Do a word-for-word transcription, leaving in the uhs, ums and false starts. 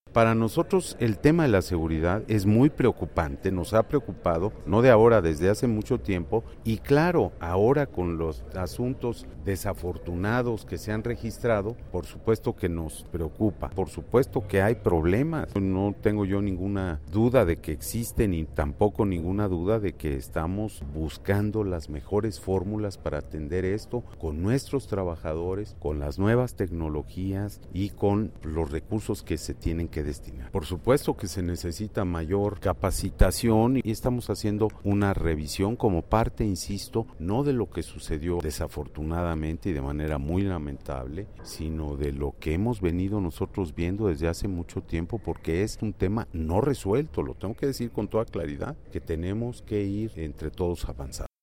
Para nosotros el tema de la seguridad es muy preocupante, nos ha preocupado, no de ahora, desde hace mucho tiempo, y claro, ahora con los asuntos desafortunados que se han registrado, por supuesto que nos preocupa, por supuesto que hay problemas, no tengo yo ninguna duda de que existen y tampoco ninguna duda de que estamos buscando las mejores fórmulas para atender esto con nuestros trabajadores, con las nuevas tecnologías y con los recursos que se tienen que destinar. Por supuesto que se necesita mayor capacitación y estamos haciendo una revisión como parte, insisto, no de lo que sucedió desafortunadamente y de manera muy lamentable, sino de lo que hemos venido nosotros viendo desde hace mucho tiempo, porque es un tema no resuelto, lo tengo que decir con toda claridad, que tenemos que ir entre todos avanzando.